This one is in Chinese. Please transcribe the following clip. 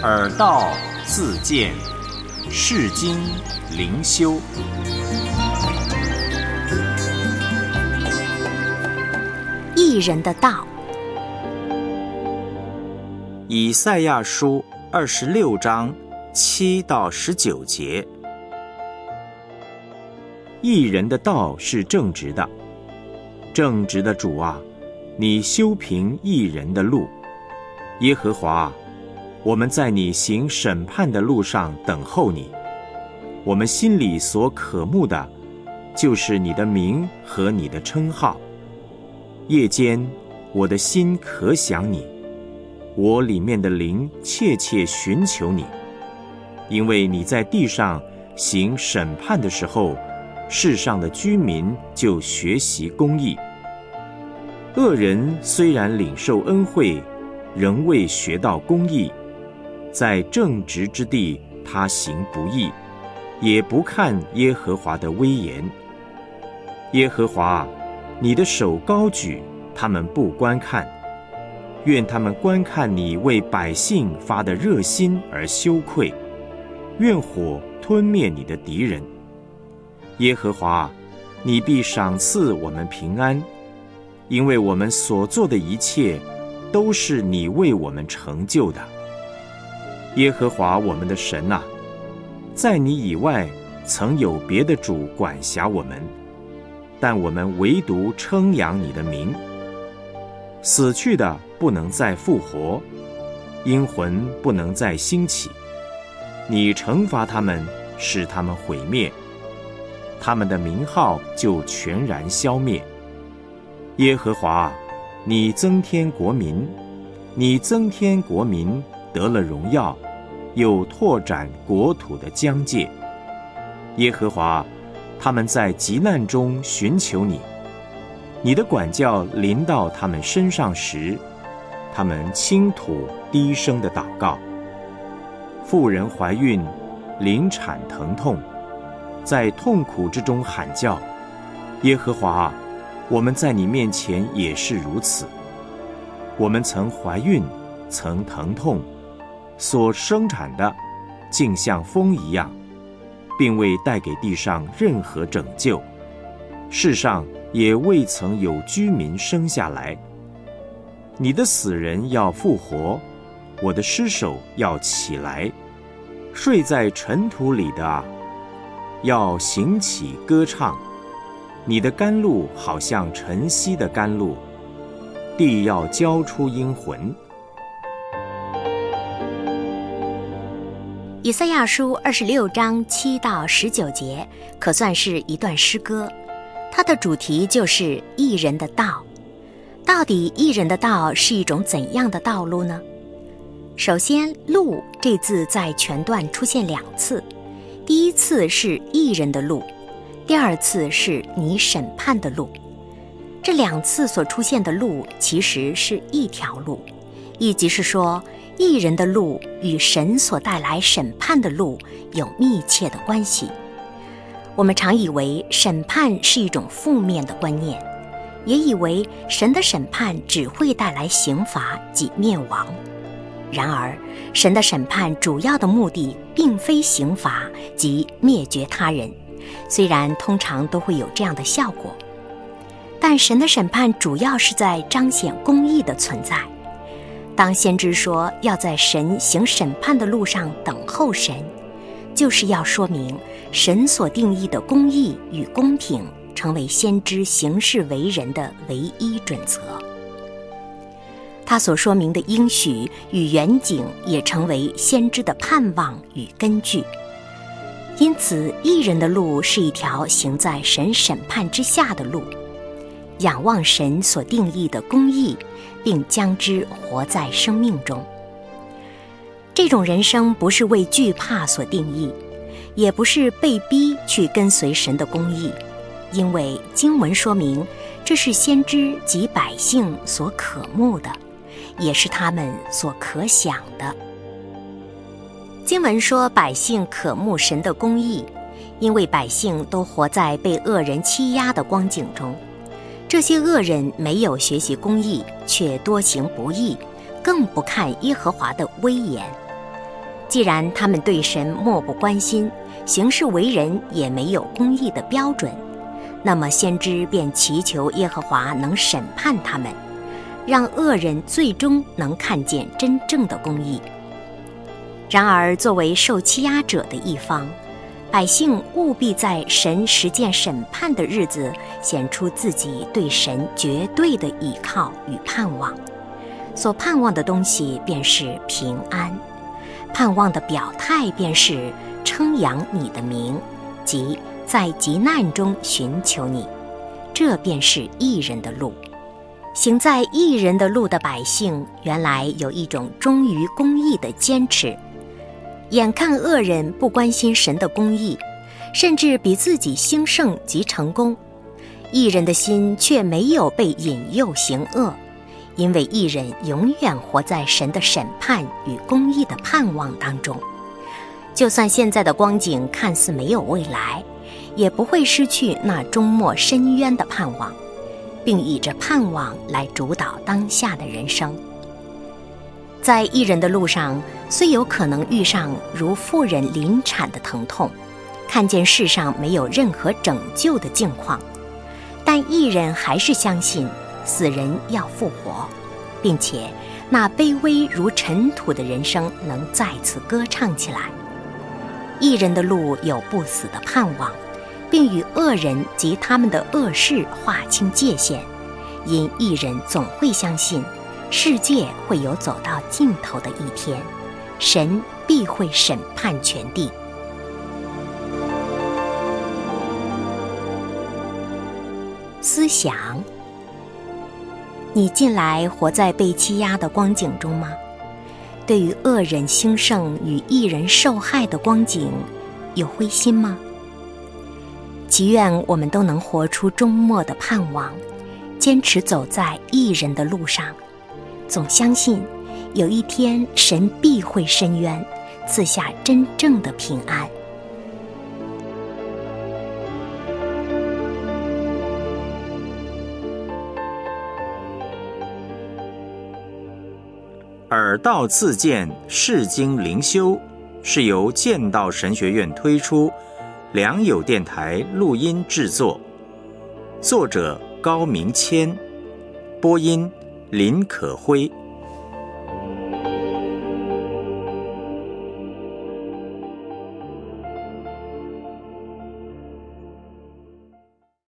耳道自见，世经灵修。 义人的道。 以赛亚书26章7到19节。义人的道是正直的，正直的主啊，你修平义人的路。耶和华啊，我们在你行审判的路上等候你。我们心里所渴慕的，就是你的名和你的称号。夜间，我的心可想你，我里面的灵切切寻求你，因为你在地上行审判的时候，世上的居民就学习公义。恶人虽然领受恩惠，仍未学到公义，在正直之地他行不义，也不看耶和华的威严。耶和华，你的手高举，他们不观看，愿他们观看你为百姓发的热心而羞愧，愿火吞灭你的敌人。耶和华，你必赏赐我们平安，因为我们所做的一切都是你为我们成就的。耶和华我们的神啊，在你以外曾有别的主管辖我们，但我们唯独称扬你的名。死去的不能再复活，阴魂不能再兴起。你惩罚他们，使他们毁灭，他们的名号就全然消灭。耶和华，你增添国民，你增添国民得了荣耀，又拓展国土的疆界。耶和华，他们在急难中寻求你，你的管教临到他们身上时，他们倾吐低声的祷告。妇人怀孕，临产疼痛，在痛苦之中喊叫。耶和华，我们在你面前也是如此。我们曾怀孕，曾疼痛，所生产的竟像风一样，并未带给地上任何拯救，世上也未曾有居民生下来。你的死人要复活，我的尸首要起来，睡在尘土里的啊，要醒起歌唱。你的甘露好像晨曦的甘露，地要交出阴魂。 以赛亚书26章7到19节可算是一段诗歌，它的主题就是义人的道。到底义人的道是一种怎样的道路呢？首先，路这字在全段出现2次，第一次是义人的路，第二次是你审判的路。这2次所出现的路其实是一条路，意即是说，义人的路与神所带来审判的路有密切的关系。我们常以为审判是一种负面的观念，也以为神的审判只会带来刑罚及灭亡。然而，神的审判主要的目的并非刑罚及灭绝他人，虽然通常都会有这样的效果，但神的审判主要是在彰显公义的存在。当先知说要在神行审判的路上等候神，就是要说明神所定义的公义与公平成为先知行事为人的唯一准则。他所说明的应许与远景也成为先知的盼望与根据。因此，义人的路是一条行在神审判之下的路，仰望神所定义的公义，并将之活在生命中。这种人生不是为惧怕所定义，也不是被逼去跟随神的公义，因为经文说明这是先知及百姓所渴慕的，也是他们所可想的。经文说百姓渴慕神的公义，因为百姓都活在被恶人欺压的光景中，这些恶人没有学习公义，却多行不义，更不看耶和华的威严。 既然他们对神漠不关心，行事为人也没有公义的标准，那么先知便祈求耶和华能审判他们，让恶人最终能看见真正的公义。然而作为受欺压者的一方，百姓务必在神实践审判的日子显出自己对神绝对的倚靠与盼望，所盼望的东西便是平安，盼望的表态便是称扬你的名，即在急难中寻求你，这便是义人的路。行在义人的路的百姓，原来有一种忠于公义的坚持，眼看恶人不关心神的公义，甚至比自己兴盛及成功，义人的心却没有被引诱行恶，因为义人永远活在神的审判与公义的盼望当中。就算现在的光景看似没有未来，也不会失去那终末深渊的盼望，并以这盼望来主导当下的人生。在义人的路上，虽有可能遇上如妇人临产的疼痛，看见世上没有任何拯救的境况，但义人还是相信死人要复活，并且那卑微如尘土的人生能再次歌唱起来。义人的路有不死的盼望，并与恶人及他们的恶事划清界限，因义人总会相信世界会有走到尽头的一天，神必会审判全地。思想：你近来活在被欺压的光景中吗？对于恶人兴盛与义人受害的光景，有灰心吗？祈愿我们都能活出终末的盼望，坚持走在义人的路上，总相信有一天神必会伸冤，赐下真正的平安。 耳道自荐释经灵修是由剑道神学院推出，良友电台录音制作，作者高明谦，播音林可辉。